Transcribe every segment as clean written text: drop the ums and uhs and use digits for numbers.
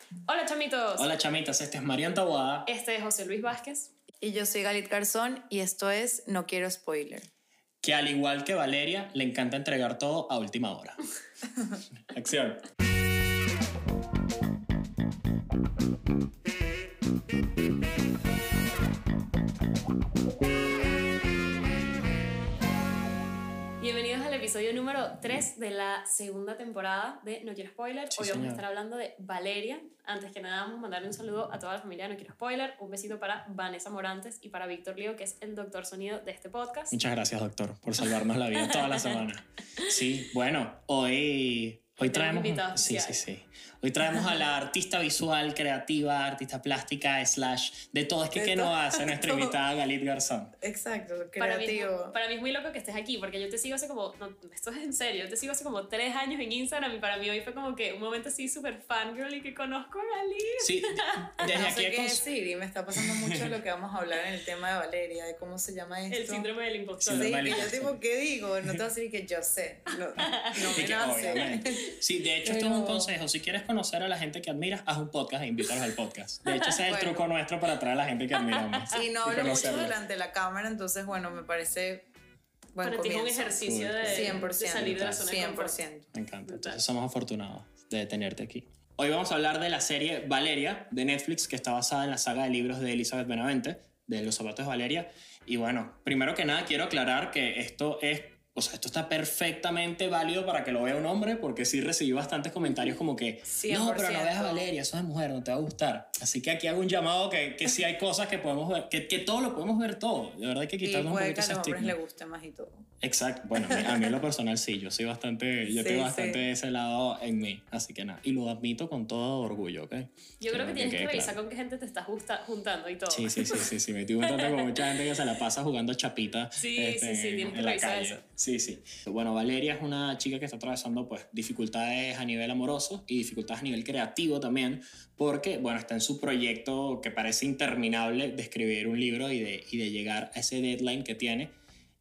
Hola chamitos. Hola chamitas, este es Marian Taboada. Este es José Luis Vázquez. Y yo soy Galit Garzón y esto es No Quiero Spoiler. Que al igual que Valeria, le encanta entregar todo a última hora. Acción. Bienvenidos al episodio número 3 de la segunda temporada de No Quiero Spoiler. Sí, Hoy vamos a señor. estar hablando de Valeria. Antes que nada vamos a mandarle un saludo a toda la familia de No Quiero Spoiler. Un besito para Vanessa Morantes y para Víctor Lío, que es el doctor sonido de este podcast. Muchas gracias, doctor, por salvarnos la vida toda la semana. Sí, bueno, hoy traemos... Sí. Hoy traemos a la artista visual, creativa, artista plástica, / de todo. Es que, ¿qué nos hace nuestra invitada Galit Garzón? Exacto, creativo. Para mí es muy loco que estés aquí, porque yo te sigo hace como... No, esto es en serio. Yo te sigo hace como 3 años en Instagram y para mí hoy fue como que un momento así súper fangirl y que conozco a Galit. Sí, desde No aquí... sé qué decir y me está pasando mucho lo que vamos a hablar en el tema de Valeria, de cómo se llama esto. El síndrome del impostor. Sí, Síndrome del que yo impostor. tipo, ¿qué digo? No te voy a decir que yo sé. No Sí, me que nace. obviamente. Sí, de hecho, esto es un consejo. Si quieres conocer a la gente que admiras, haz un podcast e invítalos al podcast. De hecho, ese es el truco nuestro para atraer a la gente que admiramos. Y no hablo mucho conocerlos. delante de la cámara, entonces, bueno, me parece buen Para ti es un comienzo. ejercicio de 100%, de salir de la zona de confort. 100%. Me encanta. Entonces somos afortunados de tenerte aquí. Hoy vamos a hablar de la serie Valeria de Netflix, que está basada en la saga de libros de Elizabeth Benavente, de Los zapatos de Valeria. Y bueno, primero que nada quiero aclarar que esto está perfectamente válido para que lo vea un hombre, porque sí recibí bastantes comentarios como que 100%. no, pero no veas a Valeria, eso es mujer, no te va a gustar. Así que aquí hago un llamado que sí hay cosas que podemos ver, que todo lo podemos ver todo. De verdad hay que Y quitarnos un puede poquito que a ese los hombres estigma. les guste más y todo. Exacto, bueno, a mí en lo personal sí, yo tengo bastante sí. de ese lado en mí, así que nada, y lo admito con todo orgullo, ¿ok? Yo creo que tienes que quede revisar claro. con qué gente te estás juntando y todo. Sí, me estoy juntando con mucha gente que se la pasa jugando chapita Sí, tienes que en la revisar calle. eso. Sí. Bueno, Valeria es una chica que está atravesando pues dificultades a nivel amoroso y dificultades a nivel creativo también, porque bueno, está en su proyecto que parece interminable de escribir un libro y de llegar a ese deadline que tiene.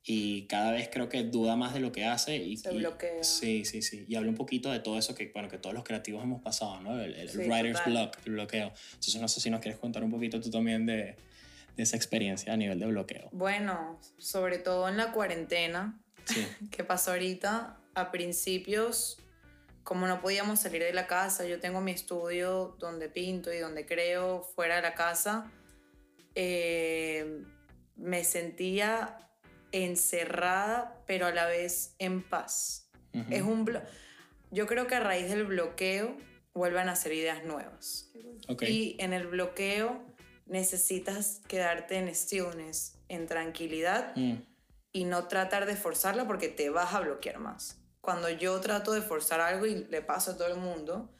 Y cada vez creo que duda más de lo que hace Se bloquea. Sí. Y habla un poquito de todo eso que todos los creativos hemos pasado, ¿no? El Sí, writer's total. block, el bloqueo. Entonces no sé si nos quieres contar un poquito tú también de esa experiencia a nivel de bloqueo. Bueno, sobre todo en la cuarentena, Sí. que pasó ahorita, a principios, como no podíamos salir de la casa, yo tengo mi estudio donde pinto y donde creo fuera de la casa, me sentía encerrada, pero a la vez en paz. Ujú. Es yo creo que a raíz del bloqueo vuelven a hacer ideas nuevas. Ok. Y en el bloqueo necesitas quedarte en stillness, en tranquilidad, y no tratar de forzarla porque te vas a bloquear más. Cuando yo trato de forzar algo y le paso a todo el mundo,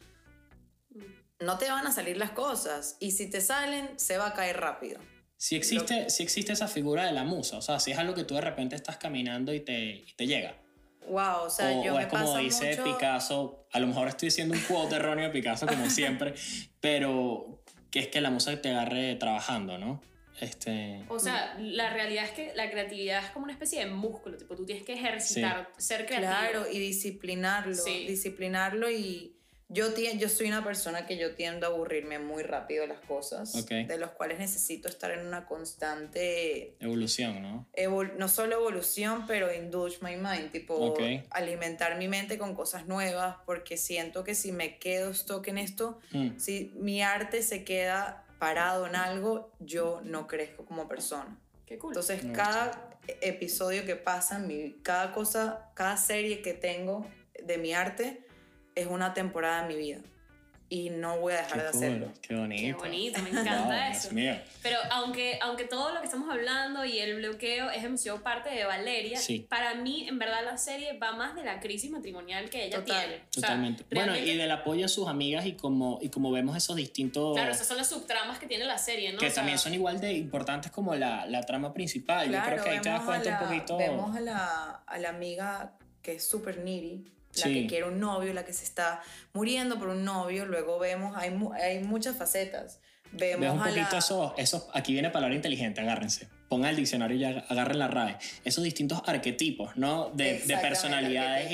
no te van a salir las cosas. Y si te salen, se va a caer rápido. Si existe esa figura de la musa, o sea, si es algo que tú de repente estás caminando y te llega. Wow, o sea, yo O me es como pasa dice mucho... Picasso, a lo mejor estoy diciendo un quote erróneo de Picasso como siempre, pero que es que la musa te agarre trabajando, ¿no? O sea, la realidad es que la creatividad es como una especie de músculo, tipo, tú tienes que ejercitar, ser creativo. Claro, y disciplinarlo. Sí. Disciplinarlo y... Yo soy una persona que yo tiendo a aburrirme muy rápido de las cosas, Ok. de los cuales necesito estar en una constante... Evolución, ¿no? no solo evolución, pero indulge my mind, tipo Ok. alimentar mi mente con cosas nuevas, porque siento que si me quedo stuck en esto, si mi arte se queda parado en algo, yo no crezco como persona. Qué cool. Entonces Me cada episodio que pasa, cada serie que tengo de mi arte es una temporada de mi vida. Y no voy a dejar Qué de cool, hacerlo. qué bonito. Qué bonito, me encanta Wow, eso. Dios mío. Pero aunque todo lo que estamos hablando y el bloqueo es demasiado parte de Valeria, Sí. para mí, en verdad, la serie va más de la crisis matrimonial que ella Total, tiene. O sea, Totalmente. Bueno, realmente- y del apoyo a sus amigas y como vemos esos distintos... Claro, esas son las subtramas que tiene la serie, ¿no? que O sea, también son igual de importantes como la trama principal. Yo creo que ahí te das cuenta un poquito... Vemos a la amiga que es súper needy, la Sí. que quiere un novio, la que se está muriendo por un novio. Luego vemos, hay muchas facetas. Ves Vemos un a poquito esos... Aquí viene palabra inteligente, agárrense. pongan el diccionario y agarren la RAE. Esos distintos arquetipos, ¿no? De personalidades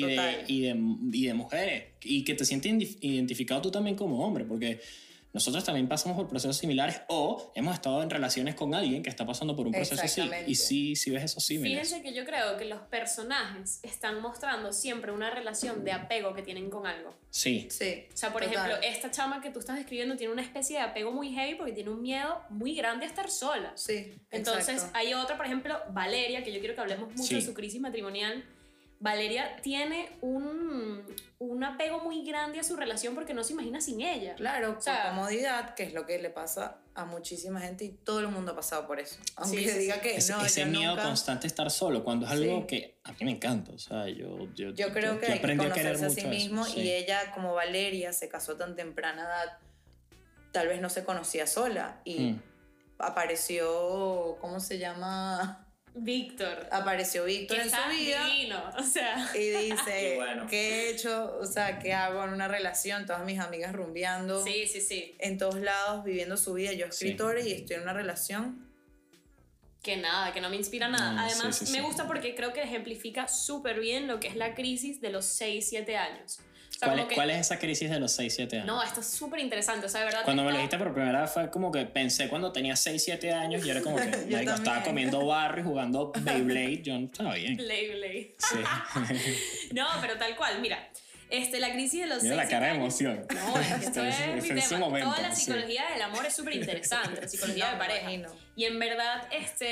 y de mujeres. Y que te sientes identificado tú también como hombre, porque nosotros también pasamos por procesos similares o hemos estado en relaciones con alguien que está pasando por un proceso así. Y sí ves esos símiles. Fíjense que yo creo que los personajes están mostrando siempre una relación de apego que tienen con algo. Sí. O sea, por ejemplo, esta chama que tú estás describiendo tiene una especie de apego muy heavy porque tiene un miedo muy grande a estar sola. Sí. Entonces, hay otra, por ejemplo, Valeria, que yo quiero que hablemos mucho de su crisis matrimonial. Valeria tiene un apego muy grande a su relación porque no se imagina sin ella. Claro, por comodidad, que es lo que le pasa a muchísima gente y todo el mundo ha pasado por eso. Aunque diga que no, ese miedo constante a estar solo, cuando es algo que a mí me encanta. O sea, yo creo que hay que conocerse a sí mismo eso, y ella, como Valeria, se casó a tan temprana edad, tal vez no se conocía sola y apareció, ¿cómo se llama? Apareció Víctor en su vida divino, o sea. y dice, ¿qué he hecho? O sea, ¿qué hago en una relación? Todas mis amigas rumbeando en todos lados, viviendo su vida, yo escritora y estoy en una relación que nada, que no me inspira nada. Además me gusta porque creo que ejemplifica súper bien lo que es la crisis de los 6-7 años. O sea, ¿Cuál es esa crisis de los 6-7 años? No, esto es súper interesante, o sea, de verdad. Cuando me lo dijiste por primera vez fue como que pensé cuando tenía 6-7 años y era como que estaba comiendo barro y jugando Beyblade, yo no estaba bien. Beyblade. Sí. No, pero tal cual, mira. La crisis de los 6-7 años. Mira la cara de años. emoción. No, esto es mi tema. Momento, Toda la psicología del amor es súper interesante, la psicología de pareja. Y en verdad,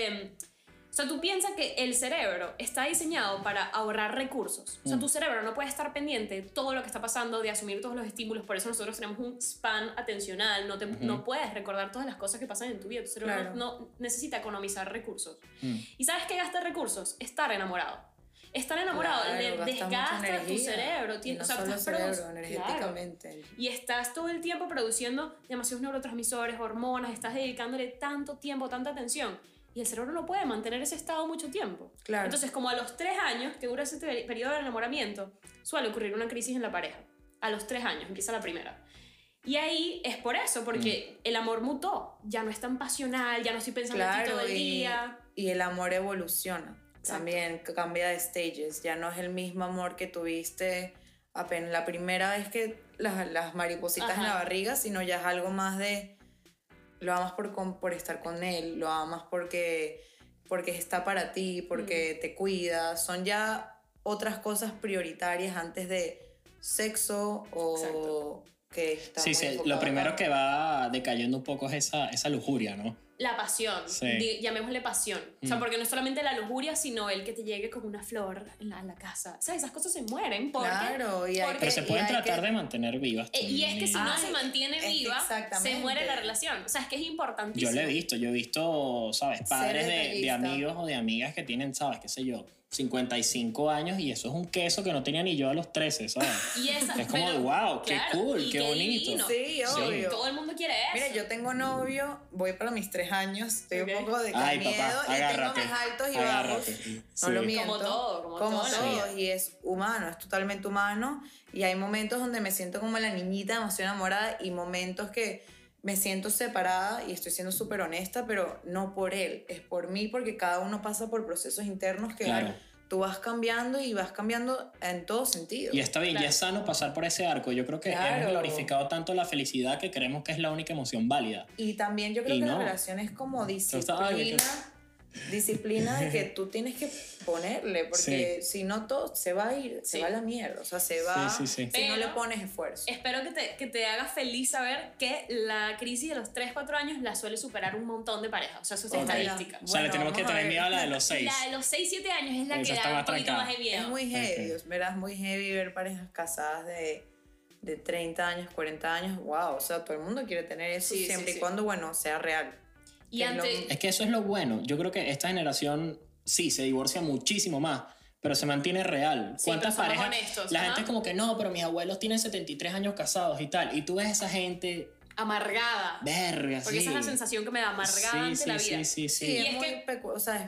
o sea, tú piensas que el cerebro está diseñado para ahorrar recursos. O sea, tu cerebro no puede estar pendiente de todo lo que está pasando, de asumir todos los estímulos. Por eso nosotros tenemos un span atencional. No puedes recordar todas las cosas que pasan en tu vida. Tu cerebro no necesita economizar recursos. ¿Y sabes qué gasta recursos? Estar enamorado. Estar enamorado le desgasta tu cerebro. No solo cerebro, energéticamente. Y estás todo el tiempo produciendo demasiados neurotransmisores, hormonas. Estás dedicándole tanto tiempo, tanta atención. Y el cerebro no puede mantener ese estado mucho tiempo. Claro. Entonces, como a los 3 años, que dura ese periodo de enamoramiento, suele ocurrir una crisis en la pareja. A los 3 años empieza la primera. Y ahí es por eso, porque el amor mutó. Ya no es tan pasional, ya no estoy pensando en ti todo el día. Y el amor evoluciona. Exacto. También cambia de stages. Ya no es el mismo amor que tuviste apenas la primera vez que las maripositas en la barriga, sino ya es algo más de... Lo amas por estar con él, lo amas porque está para ti, porque te cuida. Son ya otras cosas prioritarias antes de sexo o que está Sí, lo primero que va decayendo un poco es esa lujuria, ¿no? La pasión, llamémosle pasión. O sea, porque no es solamente la lujuria, sino el que te llegue como una flor en la casa. O sea, esas cosas se mueren porque... Claro, pero se pueden tratar de mantener vivas. Y es que si no se mantiene viva, se muere la relación. O sea, es que es importantísimo. Yo he visto, ¿sabes? Padres de amigos o de amigas que tienen, ¿sabes? Qué sé yo, 55 años y eso es un queso que no tenía ni yo a los 13, ¿sabes? Es como de wow, qué cool, qué bonito. Divino. Sí, obvio. Todo el mundo quiere eso. Mira, yo tengo novio, voy para mis 3 años, estoy un poco de miedo papá, y tengo mis altos y bajos. No lo miento. Como todo. Y es humano, es totalmente humano. Y hay momentos donde me siento como la niñita demasiado enamorada y momentos que me siento separada y estoy siendo súper honesta, pero no por él, es por mí, porque cada uno pasa por procesos internos que tú vas cambiando y vas cambiando en todo sentido. Y está bien, ya es sano pasar por ese arco. Yo creo que hemos glorificado tanto la felicidad que creemos que es la única emoción válida. Y también yo creo que la relación es como disciplina de que tú tienes que ponerle, porque si no todo se va a ir, se va a la mierda, o sea, se va si no le pones esfuerzo. Espero que te haga feliz saber que la crisis de los 3-4 años la suele superar un montón de parejas, o sea, eso es estadística. O sea, le tenemos que tener miedo a la de los 6. La de los 6-7 años es la que da un poquito más de miedo. Es muy heavy, ¿verdad? Es muy heavy ver parejas casadas de 30 años, 40 años, wow, o sea, todo el mundo quiere tener eso siempre y cuando, bueno, sea real. Es que eso es lo bueno. Yo creo que esta generación sí se divorcia muchísimo más, pero se mantiene real. ¿Cuántas parejas? Honestos, la gente es como que no, pero mis abuelos tienen 73 años casados y tal. Y tú ves a esa gente amargada. Verga, porque esa es la sensación que me da, amargada ante la vida. Sí. Es muy o sea,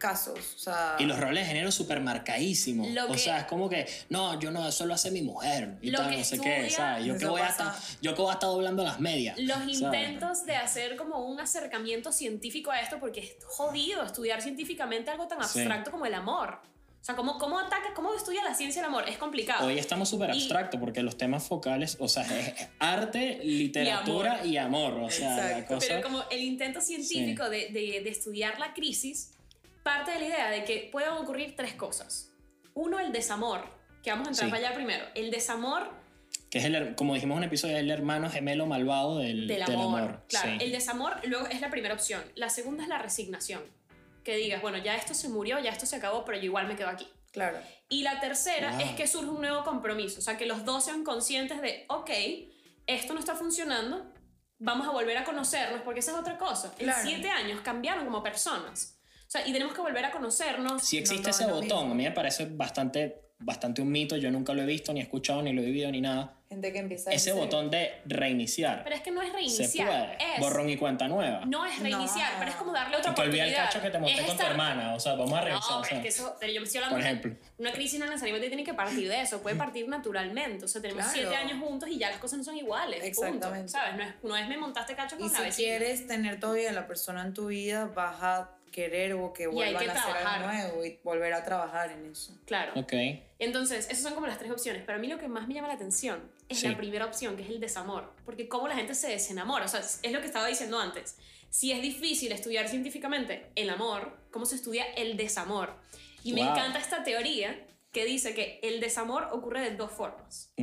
casos, o sea... Y los roles de género súper marcadísimos. O sea, es como que, no, yo no, eso lo hace mi mujer. Y tal, no sé qué, ¿sabes? Yo que voy a estar doblando las medias. Los intentos de hacer como un acercamiento científico a esto, porque es jodido estudiar científicamente algo tan abstracto como el amor. O sea, ¿cómo estudia la ciencia del amor? Es complicado. Hoy estamos súper abstractos porque los temas focales, o sea, es arte, literatura y amor. O sea, la cosa... Pero como el intento científico de estudiar la crisis parte de la idea de que pueden ocurrir 3 cosas. Uno, el desamor, que vamos a entrar para allá primero. El desamor... Que es, como dijimos en un episodio, el hermano gemelo malvado del amor. Claro, el desamor luego es la primera opción. La segunda es la resignación. Que digas, bueno, ya esto se murió, ya esto se acabó, pero yo igual me quedo aquí. Claro. Y la tercera es que surge un nuevo compromiso. O sea, que los dos sean conscientes de, ok, esto no está funcionando, vamos a volver a conocernos, porque esa es otra cosa. En 7 años cambiaron como personas. O sea, y tenemos que volver a conocernos. Si existe ese botón, a mí me parece bastante un mito, yo nunca lo he visto, ni he escuchado, ni lo he vivido, ni nada. Gente que empieza ese botón de reiniciar. Pero es que no es reiniciar. Se puede. Borrón y cuenta nueva. No es reiniciar, pero es como darle otra oportunidad. oportunidad. Te olvida el cacho que te monté con tu hermana. O sea, vamos a revisar. No, o sea, es que eso, pero yo me estoy hablando por ejemplo. Una crisis no necesariamente tiene que partir de eso, puede partir naturalmente. O sea, tenemos 7 años juntos y ya las cosas no son iguales. Exactamente. Punto, ¿sabes? No es me montaste cacho con una vecina. Y si quieres tener todavía a la persona en tu vida, vas a querer o que vuelvan a hacer algo nuevo y volver a trabajar en eso. Claro. Ok. Entonces, esas son como las 3 opciones. Pero a mí lo que más me llama la atención es la primera opción, que es el desamor. Porque cómo la gente se desenamora. O sea, es lo que estaba diciendo antes. Si es difícil estudiar científicamente el amor, ¿cómo se estudia el desamor? Y me encanta esta teoría que dice que el desamor ocurre de 2 formas.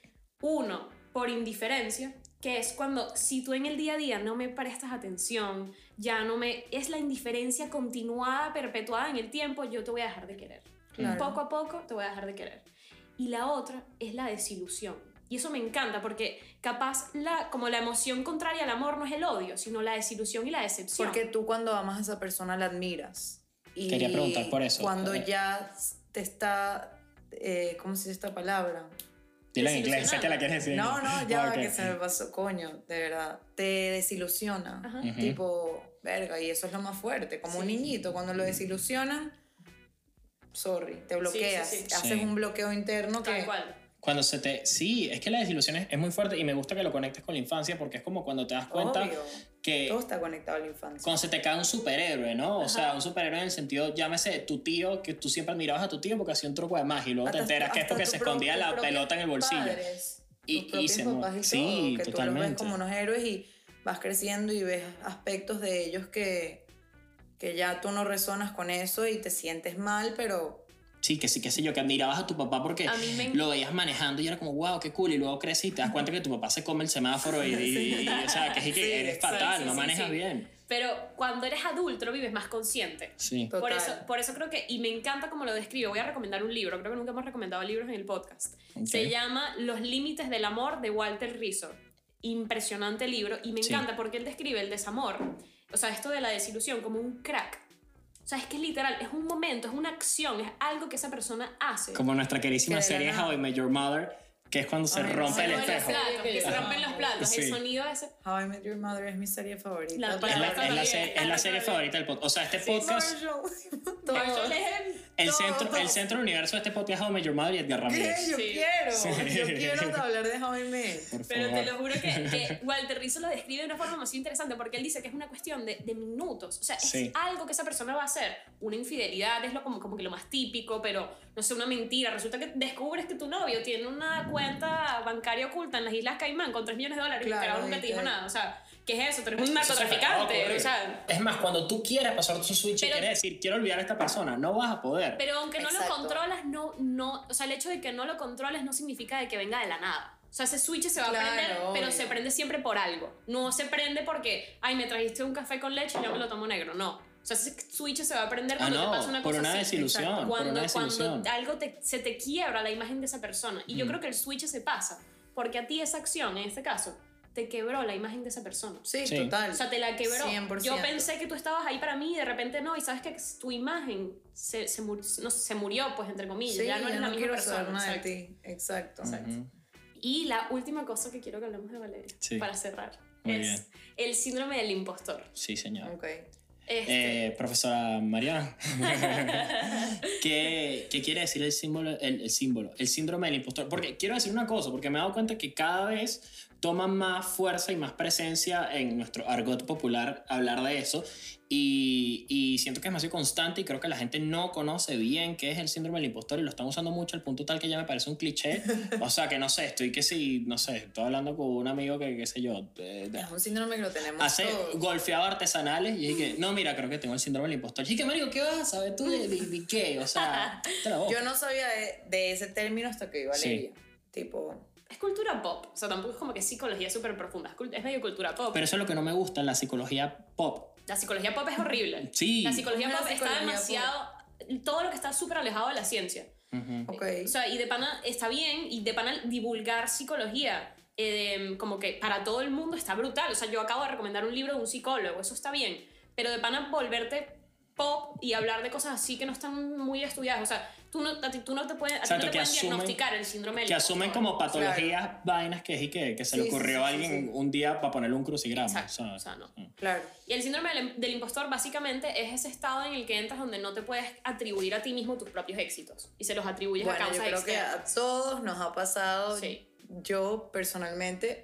Uno, por indiferencia, que es cuando si tú en el día a día no me prestas atención, es la indiferencia continuada, perpetuada en el tiempo, yo te voy a dejar de querer. Claro. Poco a poco te voy a dejar de querer. Y la otra es la desilusión. Y eso me encanta porque capaz como la emoción contraria al amor no es el odio, sino la desilusión y la decepción. Porque tú cuando amas a esa persona la admiras. Y quería preguntar por eso. Cuando ya te está, ¿cómo se dice esta palabra? Dilo en inglés, sé que la quieres decir. No, ya que se me pasó, coño, de verdad. Te desilusiona. Tipo, verga, y eso es lo más fuerte. Como un niñito, cuando lo desilusionan, sorry, te bloqueas. Haces un bloqueo interno Tal cual. Cuando sí, es que la desilusión es muy fuerte y me gusta que lo conectes con la infancia porque es como cuando te das cuenta que todo está conectado a la infancia. Cuando se te cae un superhéroe, ¿no? O sea, un superhéroe en el sentido, llámese tu tío, que tú siempre admirabas a tu tío porque hacía un truco de magia y luego te enteras que es porque se escondía la pelota en el bolsillo. Y se sí, que totalmente. Tú los ves como unos héroes y vas creciendo y ves aspectos de ellos que ya tú no resonas con eso y te sientes mal, pero... Sí, qué sé yo, que admirabas a tu papá porque lo veías manejando y era como, wow, qué cool. Y luego creces y te das cuenta que tu papá se come el semáforo y o sea, que eres fatal, no manejas bien. Pero cuando eres adulto lo vives más consciente. Sí. Por eso creo que, y me encanta cómo lo describe, voy a recomendar un libro, creo que nunca hemos recomendado libros en el podcast. Se llama Los límites del amor de Walter Rizzo. Impresionante libro y me encanta porque él describe el desamor, o sea, esto de la desilusión como un crack. O sea, es que es literal, es un momento, es una acción, es algo que esa persona hace. Como nuestra queridísima serie How I Met Your Mother, que es cuando se rompe el espejo. Que se rompen los platos, el sonido ese. How I Met Your Mother es mi serie favorita. Es la serie favorita del podcast. O sea, este podcast... El centro del universo de este podcast es How I Met Your Mother y Edgar Ramírez. Yo quiero hablar de How I Met. Pero te lo juro que Walter Rizzo lo describe de una forma más interesante porque él dice que es una cuestión de minutos. O sea, es algo que esa persona va a hacer. Una infidelidad es como que lo más típico, pero no sé, una mentira. Resulta que descubres que tu novio tiene una cuenta bancaria oculta en las Islas Caimán con $3 millones y el carajo nunca te dijo nada. O sea, ¿qué es eso? Tú eres un narcotraficante. O sea, es más, cuando tú quieres pasar tu switch y quieres decir, quiero olvidar a esta persona, no vas a poder. Pero aunque no lo controlas, o sea, el hecho de que no lo controles no significa de que venga de la nada. O sea, ese switch se va a prender, pero se prende siempre por algo. No se prende porque, ay, me trajiste un café con leche y yo me lo tomo negro. No. O sea, ese switch se va a prender cuando te pasa una cosa por una así. desilusión. Cuando algo se te quiebra la imagen de esa persona. Y yo creo que el switch se pasa. Porque a ti esa acción, en este caso, te quebró la imagen de esa persona. Sí, total. O sea, te la quebró. 100%. Yo pensé que tú estabas ahí para mí y de repente no, y sabes que tu imagen se murió, pues, entre comillas. Sí, ya no eres la misma persona. Nada de ti. Exacto. Y la última cosa que quiero que hablemos de Valeria, para cerrar, Muy bien. el síndrome del impostor. Sí, señor. Okay. Profesora Mariana. ¿Qué quiere decir el síndrome del impostor? Porque quiero decir una cosa, porque me he dado cuenta que cada vez toma más fuerza y más presencia en nuestro argot popular hablar de eso, y siento que es demasiado constante, y creo que la gente no conoce bien qué es el síndrome del impostor y lo están usando mucho al punto tal que ya me parece un cliché. O sea, que no sé, estoy hablando con un amigo que qué sé yo, es un síndrome que lo tenemos hace todos. golfeado artesanales, y dije, no, mira, creo que tengo el síndrome del impostor. Y dije, marico, ¿qué vas a saber tú de qué? O sea, te la boca. Yo no sabía de ese término hasta que iba a leer. Tipo... Es cultura pop, o sea, tampoco es como que psicología súper profunda, es medio cultura pop. Pero eso es lo que no me gusta, la psicología pop. La psicología pop es horrible. Sí. La psicología pop está demasiado... Todo lo que está súper alejado de la ciencia. Okay. O sea, y de pana está bien, y de pana divulgar psicología como que para todo el mundo está brutal. O sea, yo acabo de recomendar un libro de un psicólogo, eso está bien. Pero de pana volverte pop y hablar de cosas así que no están muy estudiadas. O sea, tú no te puedes diagnosticar el síndrome del impostor. Que asumen como patologías, claro, vainas que se le ocurrió a alguien un día para ponerle un crucigrama. Exacto, o sea, no. Claro. Y el síndrome del impostor básicamente es ese estado en el que entras donde no te puedes atribuir a ti mismo tus propios éxitos y se los atribuyes a causas externas. Yo creo que a todos nos ha pasado. Sí. Yo personalmente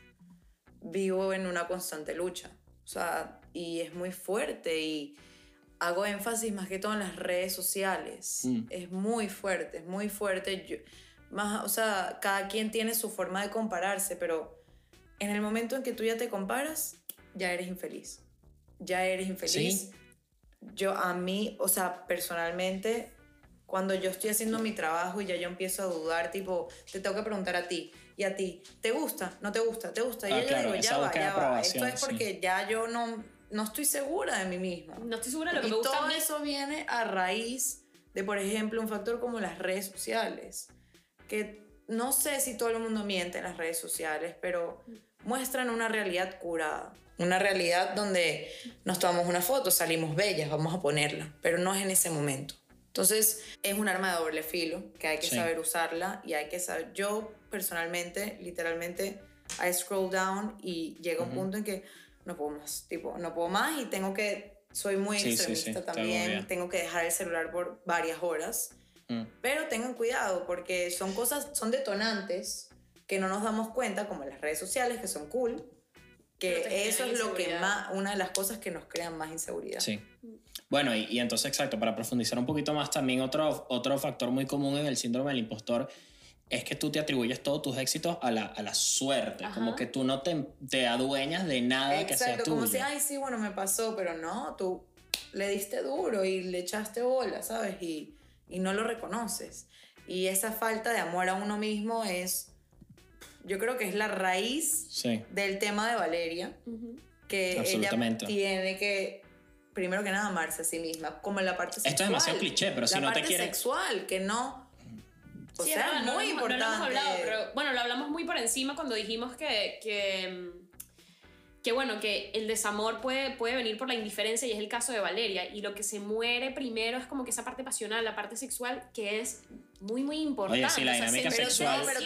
vivo en una constante lucha. O sea, y es muy fuerte, y hago énfasis más que todo en las redes sociales. Es muy fuerte, es muy fuerte. O sea, cada quien tiene su forma de compararse, pero en el momento en que tú ya te comparas, ya eres infeliz. Ya eres infeliz. Sí. O sea, personalmente, cuando yo estoy haciendo mi trabajo y ya yo empiezo a dudar, tipo, te tengo que preguntar a ti, y a ti, ¿te gusta? ¿No te gusta? ¿Te gusta? Y yo claro, digo, ya va. Esto es porque ya yo no estoy segura de mí misma. No estoy segura de lo que y me gusta. Y todo eso viene a raíz de, por ejemplo, un factor como las redes sociales. Que no sé si todo el mundo miente en las redes sociales, pero muestran una realidad curada. Una realidad donde nos tomamos una foto, salimos bellas, vamos a ponerla. Pero no es en ese momento. Entonces, es un arma de doble filo que hay que saber usarla, y hay que saber... Yo, personalmente, literalmente, I scroll down y llega un punto en que no puedo más, tipo, no puedo más, y soy muy extremista también, tengo que dejar el celular por varias horas, pero tengan cuidado porque son detonantes que no nos damos cuenta, como las redes sociales, que son cool, que eso es lo que una de las cosas que nos crean más inseguridad. Sí. Bueno, y entonces, exacto, para profundizar un poquito más, también otro factor muy común en el síndrome del impostor es que tú te atribuyes todos tus éxitos a la suerte. Ajá. Como que tú no te adueñas de nada que sea tuyo. Como si, ay, sí, bueno, me pasó, pero no, tú le diste duro y le echaste bola, ¿sabes? Y no lo reconoces. Y esa falta de amor a uno mismo yo creo que es la raíz del tema de Valeria, que ella tiene que, primero que nada, amarse a sí misma, como en la parte sexual. Esto es demasiado cliché, pero si no te quieres... La parte sexual, que no... O sí, sea, muy importante. No lo hemos hablado, pero bueno, lo hablamos muy por encima cuando dijimos que bueno, que el desamor puede venir por la indiferencia, y es el caso de Valeria, y lo que se muere primero es como que esa parte pasional, la parte sexual, que es muy, muy importante. Oye, sí, la dinámica sexual. Pero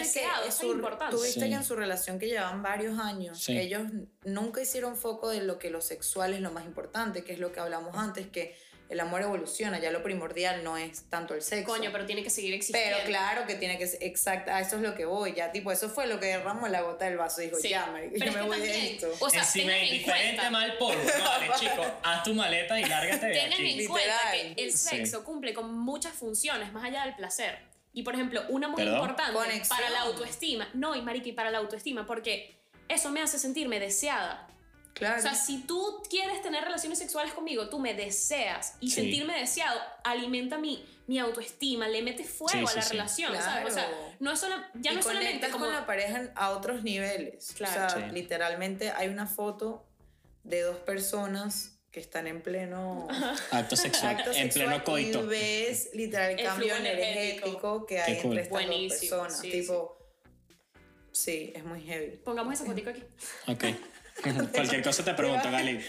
tú viste que en su relación, que llevaban varios años, ellos nunca hicieron foco de lo que lo sexual es lo más importante, que es lo que hablamos antes, que el amor evoluciona, ya lo primordial no es tanto el sexo. Coño, pero tiene que seguir existiendo. Pero claro que tiene que ser, exacto, a eso es lo que voy, ya, tipo, eso fue lo que derramó la gota del vaso, dijo, ya, marica, yo me voy de esto. O sea, encima es diferente mal polvo. Vale, chico, haz tu maleta y lárgate de aquí. Tengan en cuenta que el sexo cumple con muchas funciones más allá del placer. Y, por ejemplo, una muy importante para la autoestima. No, y marica, y para la autoestima, porque eso me hace sentirme deseada. Claro. O sea, si tú quieres tener relaciones sexuales conmigo, tú me deseas, y sentirme deseado alimenta mi autoestima, le mete fuego a la relación, claro. ¿sabes? O sea, no es solamente como... con la pareja a otros niveles. Claro. O sea, literalmente hay una foto de dos personas que están en pleno acto sexual, en pleno coito. Y ves literal el cambio energético que hay entre estas dos personas. Tipo, sí, es muy heavy. Pongamos esa fotico aquí. Ok. Cualquier cosa te pregunto, Gali.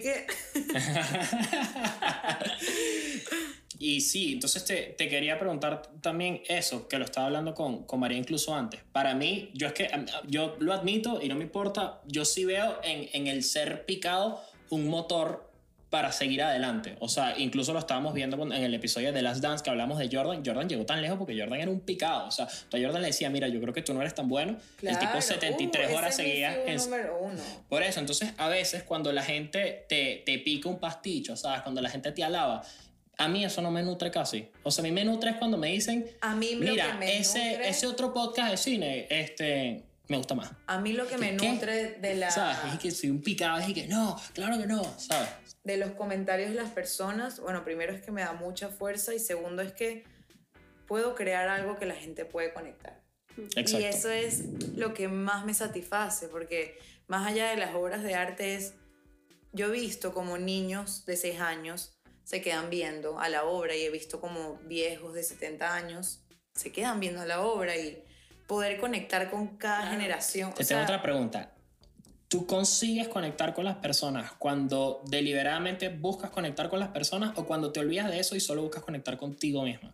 Y sí, entonces te quería preguntar también eso, que lo estaba hablando con María incluso antes. Para mí, yo lo admito y no me importa, yo sí veo en el ser picado un motor para seguir adelante. O sea, incluso lo estábamos viendo en el episodio de Last Dance que hablamos de Jordan. Jordan llegó tan lejos porque Jordan era un picado. O sea, tú a Jordan le decía, mira, yo creo que tú no eres tan bueno. Claro. El tipo 73 horas seguía. Número uno. Por eso, entonces, a veces cuando la gente te pica un pasticho, ¿sabes? Cuando la gente te alaba, a mí eso no me nutre casi. O sea, a mí me nutre es cuando me dicen, a mí mira, lo que me nutre, ese otro podcast de cine, me gusta más. A mí lo que me nutre de la... ¿Sabes? Es que soy un picado, es que no, claro que no, ¿sabes? De los comentarios de las personas, bueno, primero es que me da mucha fuerza y segundo es que puedo crear algo que la gente puede conectar. Exacto. Y eso es lo que más me satisface, porque más allá de las obras de arte yo he visto como niños de 6 años se quedan viendo a la obra y he visto como viejos de 70 años se quedan viendo a la obra y poder conectar con cada generación. Te tengo otra pregunta. ¿Tú consigues conectar con las personas cuando deliberadamente buscas conectar con las personas o cuando te olvidas de eso y solo buscas conectar contigo misma?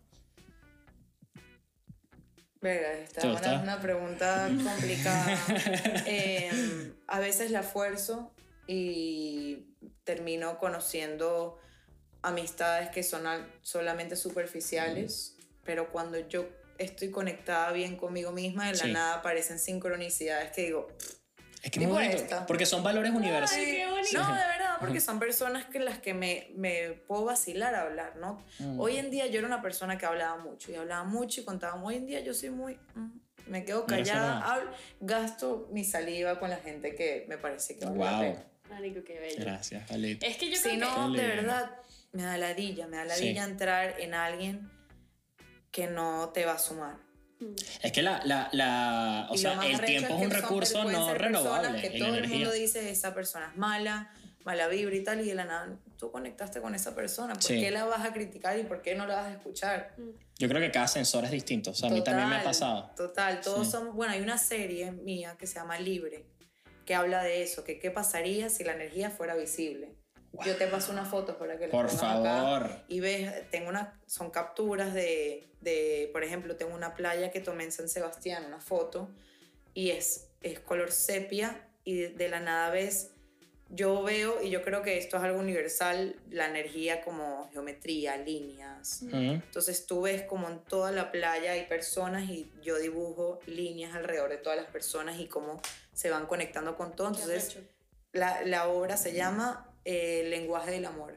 Verga, esta es una pregunta complicada. A veces la fuerzo y termino conociendo amistades que son solamente superficiales, pero cuando yo estoy conectada bien conmigo misma, de la nada aparecen sincronicidades que digo... Es que es muy bonito, porque son valores universales. Ay, qué bonito. No, de verdad, porque son personas que las que me puedo vacilar a hablar, ¿no? Hoy en día yo era una persona que hablaba mucho y contaba. Hoy en día yo soy muy... me quedo callada, gasto mi saliva con la gente que me parece que vale la pena. Marico, qué bello. Gracias, Galit. Es que yo creo que... de verdad, me da ladilla entrar en alguien que no te va a sumar. Es que o sea, el tiempo es un recurso no renovable. Que todo el mundo dice, esa persona es mala vibra y tal, y de la nada tú conectaste con esa persona. ¿Por qué la vas a criticar y por qué no la vas a escuchar? Yo creo que cada sensor es distinto. O sea, a mí también me ha pasado. Total, todos somos... Bueno, hay una serie mía que se llama Libre, que habla de eso, que qué pasaría si la energía fuera visible. Wow. Yo te paso unas fotos para que las pongas favor. Acá y ves, son capturas de, por ejemplo, tengo una playa que tomé en San Sebastián, una foto, y es color sepia, y de la nada ves, yo veo, y yo creo que esto es algo universal, la energía como geometría, líneas. Entonces tú ves como en toda la playa hay personas y yo dibujo líneas alrededor de todas las personas y cómo se van conectando con todo. Entonces la obra se llama Lenguaje del Amor.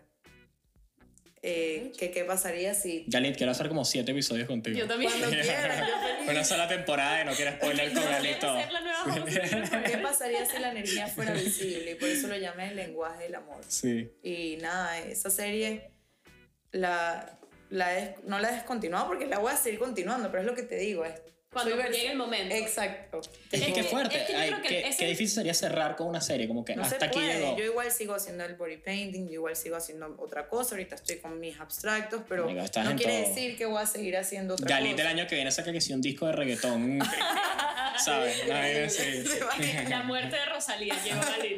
¿Qué pasaría si... Galit, quiero hacer como 7 episodios contigo. Yo también. Cuando quieras, yo feliz. Una sola temporada y no quiero spoiler con Galit todo. ¿Qué pasaría si la energía fuera visible? Y por eso lo llamé El Lenguaje del Amor. Sí. Y nada, esa serie no la he descontinuado porque la voy a seguir continuando, pero es lo que te digo, cuando llegue el momento. Exacto. Es que fuerte. Qué difícil sería cerrar con una serie, como que no hasta aquí llegó. Yo igual sigo haciendo el body painting, yo igual sigo haciendo otra cosa, ahorita estoy con mis abstractos, pero no quiere decir que voy a seguir haciendo otra cosa. Galit el año que viene saca que sí un disco de reggaetón. ¿Sabes? La muerte de Rosalía llegó Galit.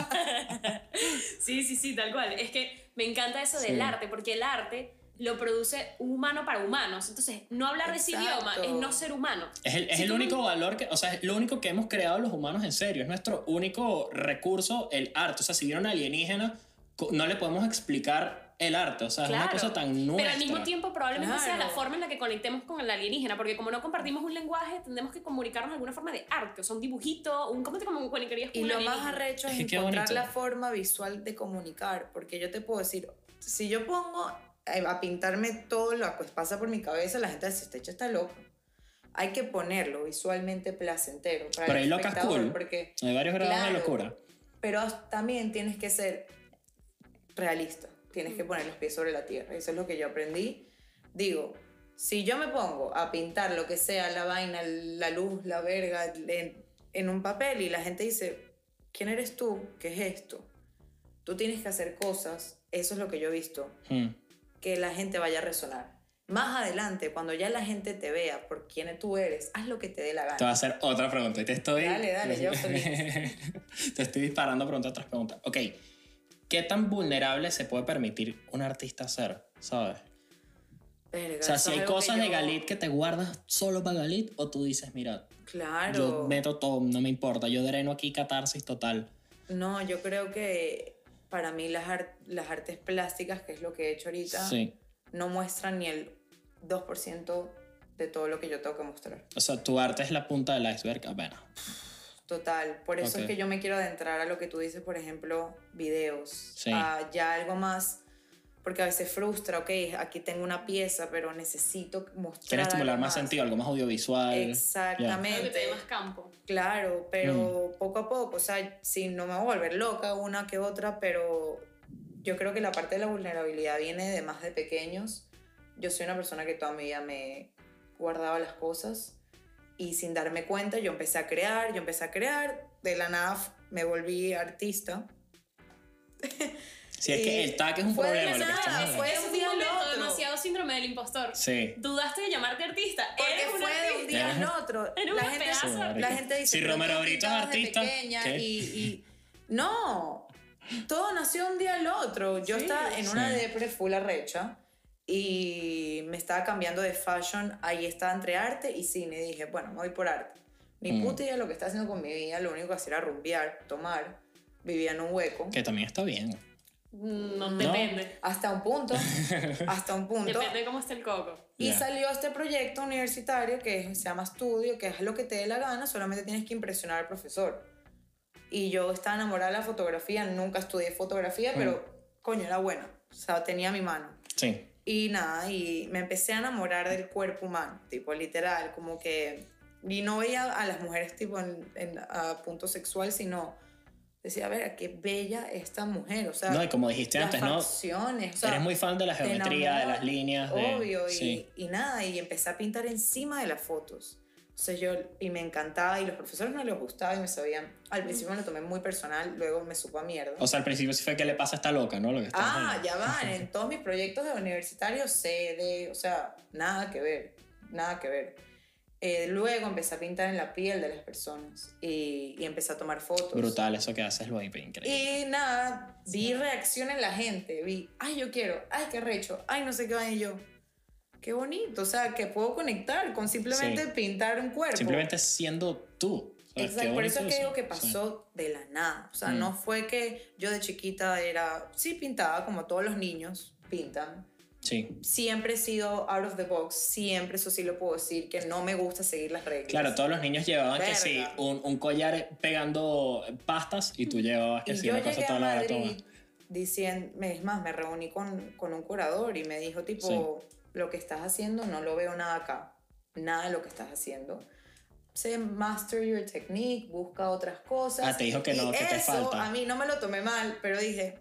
Sí, tal cual. Es que me encanta eso del arte, porque el arte lo produce humano para humanos. Entonces, no hablar de ese idioma es no ser humano. Es el único valor que, o sea, es lo único que hemos creado los humanos en serio. Es nuestro único recurso, el arte. O sea, si vieron alienígena, no le podemos explicar el arte. O sea, es una cosa tan nuestra. Pero al mismo tiempo, probablemente sea la forma en la que conectemos con el alienígena. Porque como no compartimos un lenguaje, tendremos que comunicarnos de alguna forma de arte. O sea, un dibujito, ¿cómo te comunicarías con un alienígena? Y lo más arrecho es encontrar la forma visual de comunicar. Porque yo te puedo decir, si yo pongo a pintarme todo lo que pasa por mi cabeza, la gente dice, este hecho está loco. Hay que ponerlo visualmente placentero para pero el hay locas cool, porque hay varios grados de locura. Pero también tienes que ser realista, tienes que poner los pies sobre la tierra. Eso es lo que yo aprendí. Digo, si yo me pongo a pintar lo que sea, la vaina, la luz, la verga, en un papel y la gente dice, ¿quién eres tú? ¿Qué es esto? Tú tienes que hacer cosas, eso es lo que yo he visto, que la gente vaya a resonar. Más adelante, cuando ya la gente te vea por quién tú eres, haz lo que te dé la gana. Te voy a hacer otra pregunta y te estoy... Dale, yo feliz. Te estoy disparando preguntas tras preguntas. Ok, ¿qué tan vulnerable se puede permitir un artista ser? ¿Sabes? Verga, o sea, si hay cosas de Galit que te guardas solo para Galit, o tú dices, mira, claro, yo meto todo, no me importa, yo dreno aquí catarsis total. No, yo creo que para mí las artes plásticas, que es lo que he hecho ahorita, Sí. no muestran ni el 2% de todo lo que yo tengo que mostrar. O sea, tu arte es la punta del iceberg apenas. Total, por eso Ok. es que yo me quiero adentrar a lo que tú dices, por ejemplo, videos, Sí. a ya algo más, porque a veces frustra, ok, aquí tengo una pieza, pero necesito mostrar Quieres estimular algo más sentido, algo más audiovisual. Exactamente. Creo que te dé más campo. Claro, pero poco a poco, o sea, sí, no me voy a volver loca una que otra, pero yo creo que la parte de la vulnerabilidad viene de más de pequeños. Yo soy una persona que toda mi vida me guardaba las cosas y sin darme cuenta yo empecé a crear, de la nada me volví artista. Sí, es que el tag es un Fue de problema. la Lo que nada, estamos hablando. fue Es un un día al momento otro. demasiado síndrome del impostor. Sí. Dudaste de llamarte artista. Porque Eres un fue de un artista. día al otro. Eres La una gente, pedazo de la gente dice, Si "Pero Romero tú Brito es pintabas de artista, pequeña", ¿qué? y no, todo nació un día al otro. Yo Sí, estaba en una sí. depre full arrecha y me estaba cambiando de fashion. Ahí estaba entre arte y cine. Y dije, bueno, me voy por arte. Ni puta idea de lo que estaba haciendo con mi vida. Lo único que hacía era rumbear, tomar. Vivía en un hueco. Que también está bien. No, depende. Hasta un punto. Hasta un punto. Depende de cómo esté el coco. Y Ya. salió este proyecto universitario se llama Estudio, que es lo que te dé la gana, solamente tienes que impresionar al profesor. Y yo estaba enamorada de la fotografía, nunca estudié fotografía, pero coño, era buena. O sea, tenía mi mano. Sí. Y nada, y me empecé a enamorar del cuerpo humano, tipo literal, como que... Y no veía a las mujeres tipo a punto sexual, sino decía, a ver, qué bella esta mujer, o sea... No, y como dijiste las antes, ¿no? facciones, o sea, Eres muy fan de la te geometría, de enamora, las líneas. obvio, Sí. y nada, y empecé a pintar encima de las fotos. O sea, y me encantaba, y los profesores no les gustaba y me sabían... Al principio me lo tomé muy personal, luego me supo a mierda. O sea, al principio sí fue que le pasa a esta loca, ¿no? Lo que estamos hablando. Ya van, en todos mis proyectos de universitario o sea, nada que ver, nada que ver. Luego empecé a pintar en la piel de las personas y empecé a tomar fotos. Brutal, eso que haces lo increíble. Y nada, vi reacción en la gente, vi, ay, yo quiero, ay, qué recho, ay, no sé qué va, y yo, qué bonito, o sea, que puedo conectar con simplemente Sí. pintar un cuerpo. Simplemente siendo tú. O sea, Exacto, qué por eso es bonito que digo que Sí. pasó de la nada, o sea, no fue que yo de chiquita sí pintaba como todos los niños pintan. Sí. Siempre he sido out of the box, siempre, eso sí lo puedo decir, que no me gusta seguir las reglas. Claro, todos los niños llevaban que Verga. sí, un collar pegando pastas y tú llevabas que Y sí, yo una cosa llegué a toda la Madrid diciendo, es más, me reuní con un curador y me dijo tipo, lo que estás haciendo no lo veo nada acá, nada de lo que estás haciendo. Sé, master your technique, busca otras cosas. Ah, te dijo que no, Y que te eso, falta. a mí no me lo tomé mal, pero dije,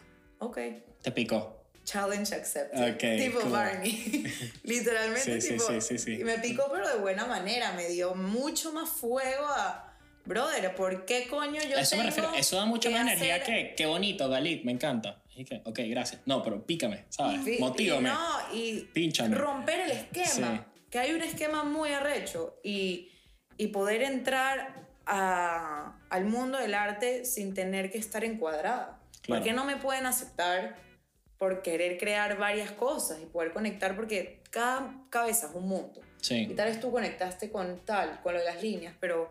ok, Te picó. challenge accepted. Ok, Tipo cool. Barney. Literalmente, Sí, tipo. sí. Y me picó, pero de buena manera. Me dio mucho más fuego a. Brother, ¿por qué coño yo Eso me tengo refiero, eso da mucha que más energía hacer- que qué bonito, Galit, me encanta. Y que, ok, gracias. No, pero pícame, ¿sabes? Sí, Motívame. y Pínchame. romper el esquema. Que hay un esquema muy arrecho. Y poder entrar al mundo del arte sin tener que estar encuadrada. Claro. ¿Por qué no me pueden aceptar por querer crear varias cosas y poder conectar? Porque cada cabeza es un mundo. Sí. Y tal vez tú conectaste con lo de las líneas, pero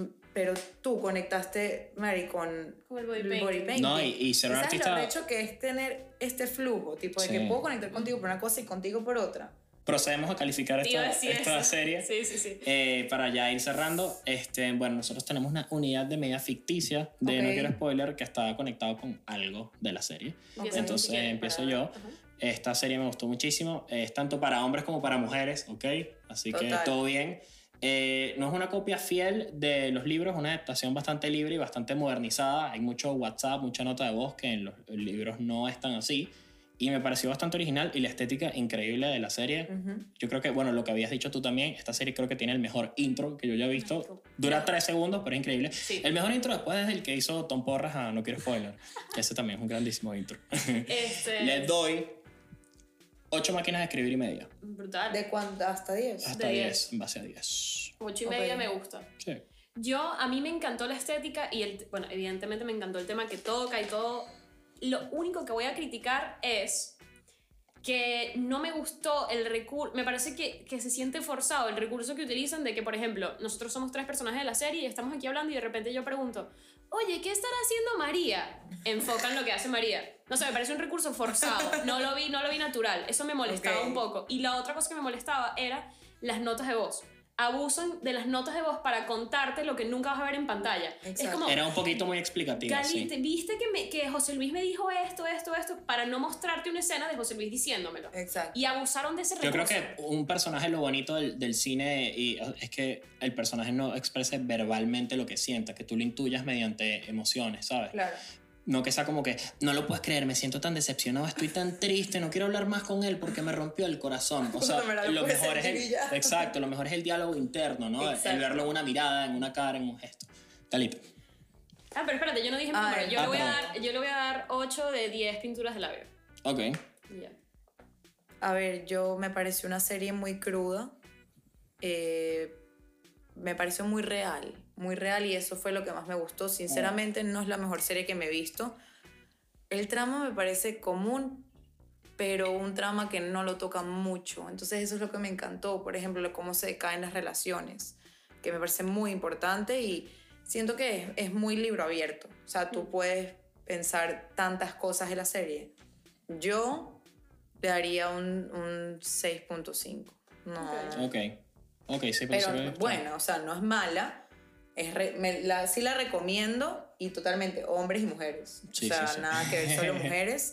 tú conectaste, Mary, con Con el body el painting. painting. No, y ser un ¿Sabes artista- lo arrecho que es tener este flujo? Tipo, de Sí. que puedo conectar contigo por una cosa y contigo por otra. Procedemos a calificar Te iba a esta, decir esta eso. serie. Sí. Para ya ir cerrando, bueno, nosotros tenemos una unidad de medida ficticia de Ok. No Quiero Spoiler que está conectado con algo de la serie. Ok. Entonces Si quieres, empiezo para- yo. Ajá. Esta serie me gustó muchísimo. Es tanto para hombres como para mujeres, ¿ok? Así que Total. todo bien. No es una copia fiel de los libros, es una adaptación bastante libre y bastante modernizada. Hay mucho WhatsApp, mucha nota de voz que en los libros no es tan así. Y me pareció bastante original y la estética increíble de la serie. Yo creo que, bueno, lo que habías dicho tú también, esta serie creo que tiene el mejor intro que yo ya he visto. Dura 3 segundos, pero es increíble. Sí. El mejor intro después es el que hizo Tom Porras a No Quiero Spoiler. Que ese también es un grandísimo intro. Le doy 8 máquinas de escribir y media. Brutal. ¿De cuánto? ¿Hasta 10? Hasta De 10, en base a 10. 8:30 Ok. me gusta. Sí. A mí me encantó la estética y, bueno, evidentemente me encantó el tema que toca y todo. Lo único que voy a criticar es que no me gustó el recurso, me parece que se siente forzado el recurso que utilizan de que, por ejemplo, nosotros somos 3 personajes de la serie y estamos aquí hablando y de repente yo pregunto, oye, ¿qué estará haciendo María? Enfocan lo que hace María. No sé, me parece un recurso forzado. No lo vi natural. Eso me molestaba un poco. Y la otra cosa que me molestaba era las notas de voz. Abusan de las notas de voz para contarte lo que nunca vas a ver en pantalla. Es como, era un poquito muy explicativo. Galit, ¿viste que José Luis me dijo esto, para no mostrarte una escena de José Luis diciéndomelo? Exacto. Y abusaron de ese recurso. Yo creo que un personaje, lo bonito del cine es que el personaje no exprese verbalmente lo que sienta, que tú lo intuyas mediante emociones, ¿sabes? Claro. No que sea como que, no lo puedes creer, me siento tan decepcionado, estoy tan triste, no quiero hablar más con él porque me rompió el corazón. O sea, lo mejor es exacto, lo mejor es el diálogo interno, ¿no? El verlo en una mirada, en una cara, en un gesto. Galit. Pero espérate, yo no dije mi número. Yo le voy a dar 8 de 10 pinturas de labio. Ok. Yeah. A ver, me pareció una serie muy cruda. Me pareció muy real y eso fue lo que más me gustó. Sinceramente no es la mejor serie que me he visto. El trama me parece común, pero un trama que no lo toca mucho. Entonces eso es lo que me encantó. Por ejemplo, cómo se caen las relaciones, que me parece muy importante y siento que es muy libro abierto. O sea, tú puedes pensar tantas cosas en la serie. Yo le daría un 6.5. No. Ok, sí, pero bueno, o sea, no es mala. Sí la recomiendo y totalmente, hombres y mujeres. Sí, o sea, sí. Nada que ver, solo mujeres.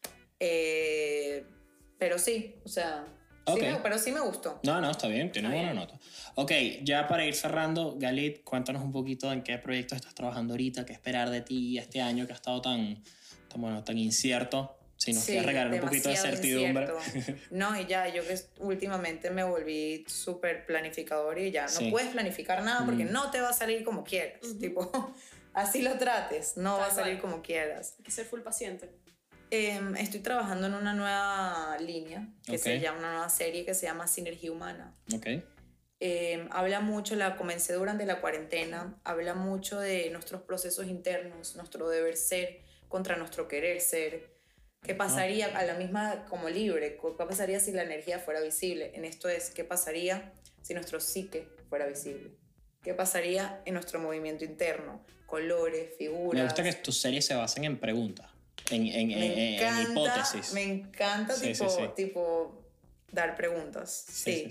Pero sí, o sea, pero sí me gustó. No, está bien, tiene buena nota. Ok, ya para ir cerrando, Galit, cuéntanos un poquito en qué proyectos estás trabajando ahorita, qué esperar de ti este año que ha estado tan incierto. Si nos quieres regalar un poquito de certidumbre. No, y ya, yo que últimamente me volví súper planificador y ya no puedes planificar nada porque no te va a salir como quieras. Tipo, así lo trates, no va a salir como quieras. Hay que ser full paciente. Estoy trabajando en una nueva línea, una nueva serie que se llama Sinergia Humana. Habla mucho, la comencé durante la cuarentena, habla mucho de nuestros procesos internos, nuestro deber ser contra nuestro querer ser. ¿Qué pasaría a la misma como libre? ¿Qué pasaría si la energía fuera visible? En esto es, ¿qué pasaría si nuestro psique fuera visible? ¿Qué pasaría en nuestro movimiento interno? Colores, figuras. Me gusta que tus series se basen en preguntas, en hipótesis. Me encanta tipo dar preguntas. Sí.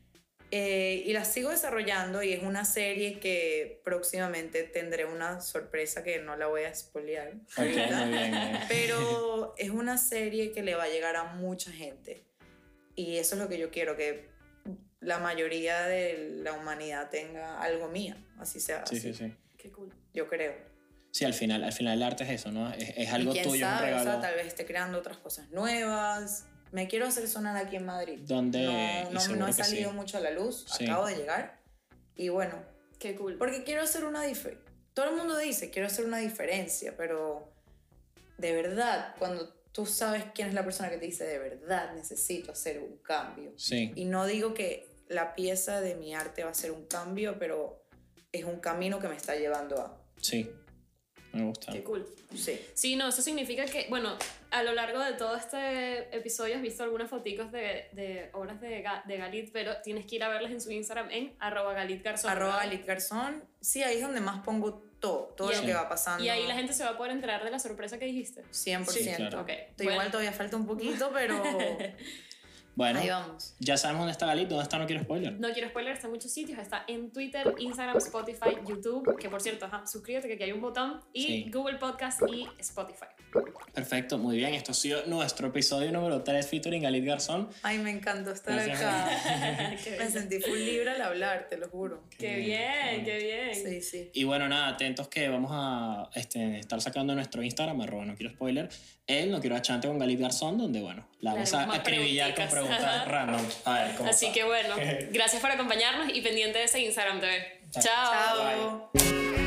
Y las sigo desarrollando y es una serie que próximamente tendré una sorpresa que no la voy a spoilear ahorita. Muy bien. Pero es una serie que le va a llegar a mucha gente y eso es lo que yo quiero, que la mayoría de la humanidad tenga algo mío, así sea. Sí. Qué cool. Yo creo. Sí, al final el arte es eso, ¿no? Es algo y quién tuyo, sabe, un regalo. O sea, tal vez esté creando otras cosas nuevas. Me quiero hacer sonar aquí en Madrid. ¿Dónde? No he salido mucho a la luz, acabo de llegar. Y bueno, qué cool. Porque quiero hacer una diferencia. Todo el mundo dice, quiero hacer una diferencia, pero de verdad, cuando tú sabes quién es la persona que te dice, de verdad necesito hacer un cambio. Sí. Y no digo que la pieza de mi arte va a ser un cambio, pero es un camino que me está llevando a... Sí. Me gusta. Qué cool. Sí, no, eso significa que, bueno, a lo largo de todo este episodio has visto algunas foticos de obras de Galit, pero tienes que ir a verlas en su Instagram en @GalitGarzón. @GalitGarzón. Sí, ahí es donde más pongo todo lo que va pasando. Y ahí la gente se va a poder enterar de la sorpresa que dijiste. 100%. Sí, claro. Okay. Igual todavía falta un poquito, pero... Bueno, ahí vamos. Ya sabemos dónde está Galit, dónde está No Quiero Spoiler. No Quiero Spoiler, está en muchos sitios, está en Twitter, Instagram, Spotify, YouTube, que por cierto, suscríbete que aquí hay un botón, y Google Podcast y Spotify. Perfecto, muy bien, esto ha sido nuestro episodio número 3 featuring Galit Garzón. Ay, me encantó estar acá. Me sentí full libre al hablar, te lo juro. Qué bien. Sí. Y bueno, nada, atentos que vamos a estar sacando nuestro Instagram, @No Quiero Spoiler, No Quiero Achante con Galit Garzón, donde bueno, la vamos a acribillar con preguntas random. A ver, ¿cómo Así está? que bueno, gracias por acompañarnos y pendiente de ese Instagram TV. Chao. Bye.